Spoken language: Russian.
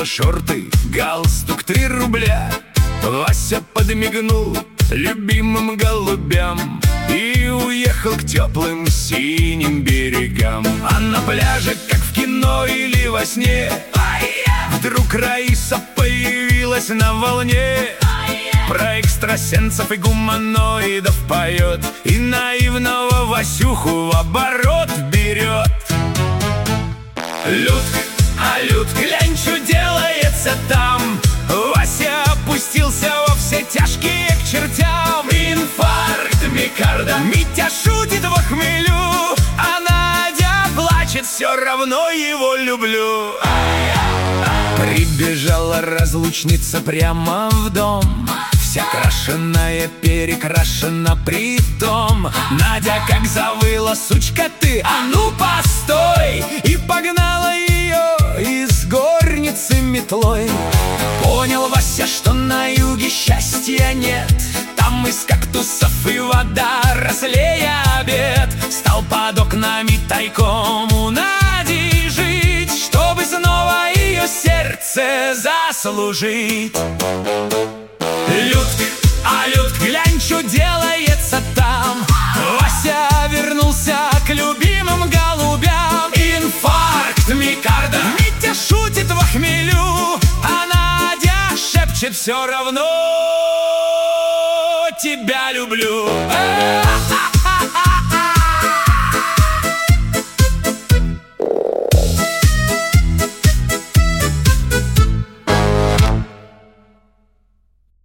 надела шорты, галстук 3 рубля. Вася подмигнул любимым голубям и уехал к теплым синим берегам. А на пляже, как в кино или во сне, вдруг Раиса появилась на волне. Про экстрасенсов и гуманоидов поет и наивного Васюху в оборот берет. Людк, а Людк, глянь, что делается там. Вася опустился во все тяжкие к чертям. Инфаркт миокарда, Митя шутит во хмелю, а Надя плачет, все равно его люблю. Прибежала разлучница прямо в дом, вся крашеная, перекрашена притом. Надя как завыла: сучка ты, а ну постой! И погнала ее из горницы метлой. Понял Вася, что на юге счастья нет, там из кактусов и вода рослее обед. Стал под окнами тайком у Нади жить, чтобы снова ее сердце заслужить. Людк, а Людк, глянь, что делается там. Вася вернулся к любимым голубям. Инфаркт миокарда, Митя шутит во хмелю, а Надя шепчет: все равно тебя люблю.